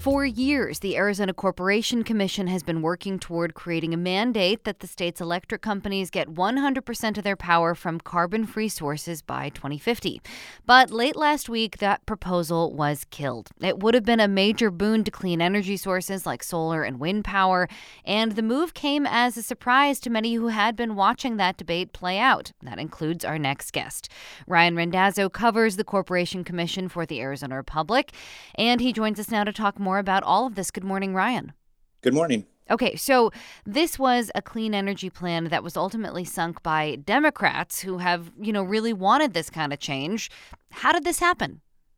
For years, the Arizona Corporation Commission has been working toward creating a mandate that the state's electric companies get 100% of their power from carbon-free sources by 2050. But late last week, that proposal was killed. It would have been a major boon to clean energy sources like solar and wind power, and the move came as a surprise to many who had been watching that debate play out. That includes our next guest. Ryan Randazzo covers the Corporation Commission for the Arizona Republic, and he joins us now to talk more about all of this. Good morning, Ryan. Good morning. Okay, so this was a clean energy plan that was ultimately sunk by Democrats who have, really wanted this kind of change. How did this happen?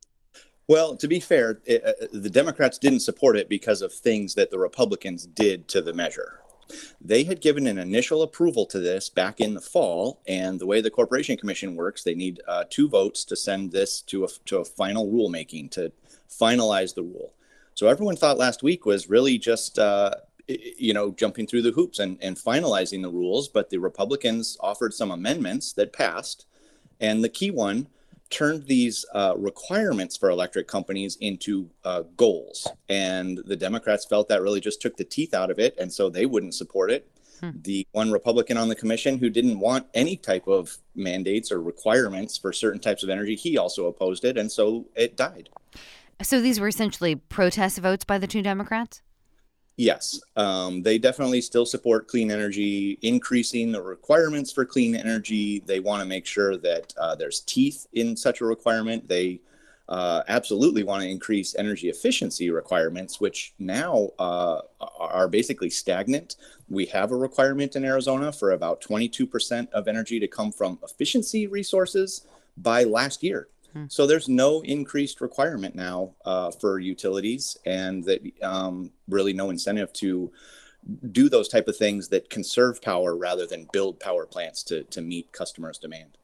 Well, to be fair, the Democrats didn't support it because of things that the Republicans did to the measure. They had given an initial approval to this back in the fall, and the way the Corporation Commission works, they need 2 votes to send this to a final rulemaking, to finalize the rule. So everyone thought last week was really just, jumping through the hoops and finalizing the rules. But the Republicans offered some amendments that passed. And the key one turned these requirements for electric companies into goals. And the Democrats felt that really just took the teeth out of it. And so they wouldn't support it. The one Republican on the commission who didn't want any type of mandates or requirements for certain types of energy, he also opposed it. And so it died. So these were essentially protest votes by the 2 Democrats? Yes, they definitely still support clean energy, increasing the requirements for clean energy. They want to make sure that there's teeth in such a requirement. They absolutely want to increase energy efficiency requirements, which now are basically stagnant. We have a requirement in Arizona for about 22% of energy to come from efficiency resources by last year. So there's no increased requirement now for utilities, and that really no incentive to do those type of things that conserve power rather than build power plants to meet customers' demand.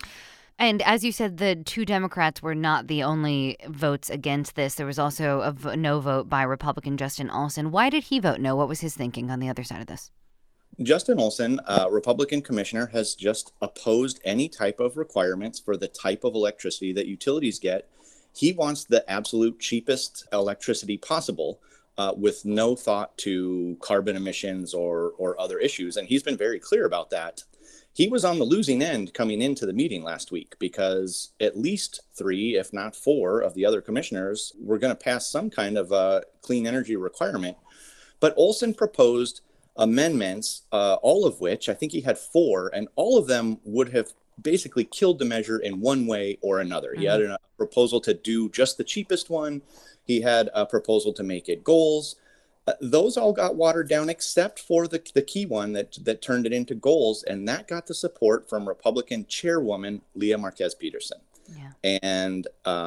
And as you said, the 2 Democrats were not the only votes against this. There was also a no vote by Republican Justin Olson. Why did he vote no? What was his thinking on the other side of this? Justin Olson, Republican commissioner, has just opposed any type of requirements for the type of electricity that utilities get. He wants the absolute cheapest electricity possible, with no thought to carbon emissions or other issues. And he's been very clear about that. He was on the losing end coming into the meeting last week because at least 3, if not 4, of the other commissioners were going to pass some kind of a clean energy requirement. But Olson proposed amendments, all of which, I think he had 4, and all of them would have basically killed the measure in one way or another. He had a proposal to do just the cheapest one. He had a proposal to make it goals. Those all got watered down except for the key one that turned it into goals, and that got the support from Republican chairwoman Leah Marquez Peterson. Yeah. And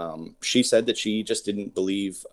she said that she just didn't believe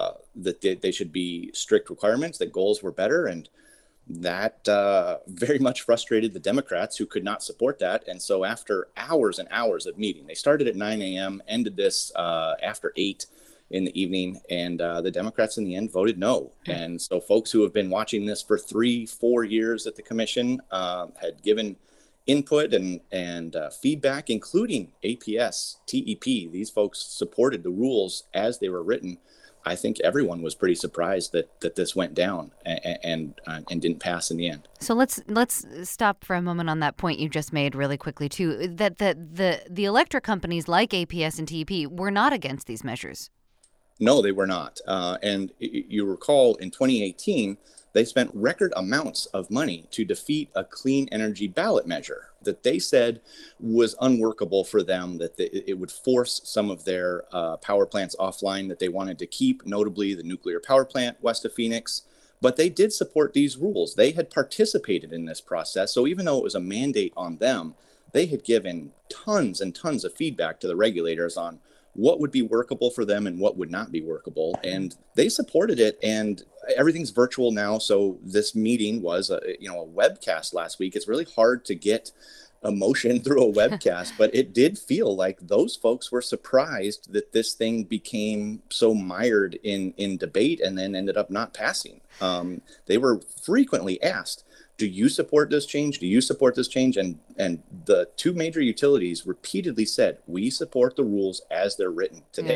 that they should be strict requirements, that goals were better, and that very much frustrated the Democrats, who could not support that. And so after hours and hours of meeting, they started at 9 a.m., ended this after 8 in the evening, and the Democrats in the end voted no. And so folks who have been watching this for 3-4 years at the commission had given input and feedback, including APS, TEP. These folks supported the rules as they were written. I think everyone was pretty surprised that this went down and didn't pass in the end. So let's stop for a moment on that point you just made really quickly too. That the electric companies like APS and TEP were not against these measures. No, they were not. And you recall in 2018, they spent record amounts of money to defeat a clean energy ballot measure that they said was unworkable for them, that it would force some of their power plants offline that they wanted to keep, notably the nuclear power plant west of Phoenix. But they did support these rules. They had participated in this process. So even though it was a mandate on them, they had given tons and tons of feedback to the regulators on what would be workable for them and what would not be workable. And they supported it, and everything's virtual now. So this meeting was a webcast last week. It's really hard to get emotion through a webcast, but it did feel like those folks were surprised that this thing became so mired in debate and then ended up not passing. They were frequently asked, do you support this change? Do you support this change? And the 2 major utilities repeatedly said, we support the rules as they're written today.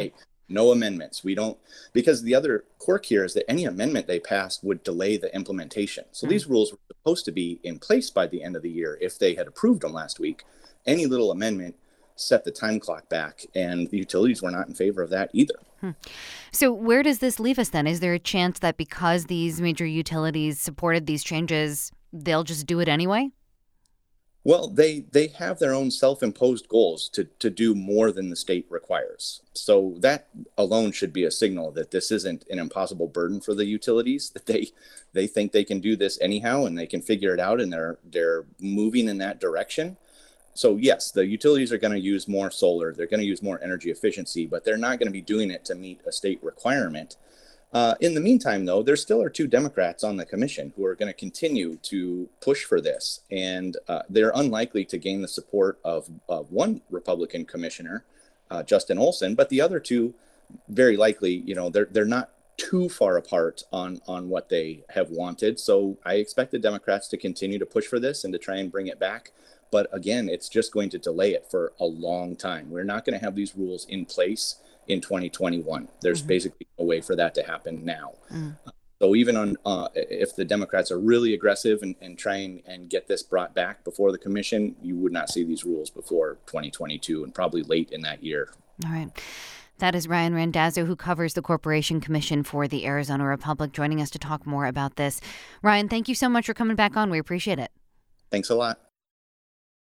No amendments. We don't, because the other quirk here is that any amendment they passed would delay the implementation. So these rules were supposed to be in place by the end of the year if they had approved them last week. Any little amendment set the time clock back, and the utilities were not in favor of that either. So where does this leave us then? Is there a chance that because these major utilities supported these changes, they'll just do it anyway? Well, they have their own self-imposed goals to do more than the state requires. So that alone should be a signal that this isn't an impossible burden for the utilities, that they think they can do this anyhow and they can figure it out, and they're moving in that direction. So yes, the utilities are going to use more solar, they're going to use more energy efficiency, but they're not going to be doing it to meet a state requirement. In the meantime, though, there still are 2 Democrats on the commission who are going to continue to push for this, and they're unlikely to gain the support of one Republican commissioner, Justin Olson, but the other 2, very likely, they're not too far apart on what they have wanted. So I expect the Democrats to continue to push for this and to try and bring it back. But again, it's just going to delay it for a long time. We're not going to have these rules in place in 2021. There's basically no way for that to happen now. So even on if the Democrats are really aggressive and trying and get this brought back before the commission, you would not see these rules before 2022 and probably late in that year. All right. That is Ryan Randazzo, who covers the Corporation Commission for the Arizona Republic, joining us to talk more about this. Ryan, thank you so much for coming back on. We appreciate it. Thanks a lot.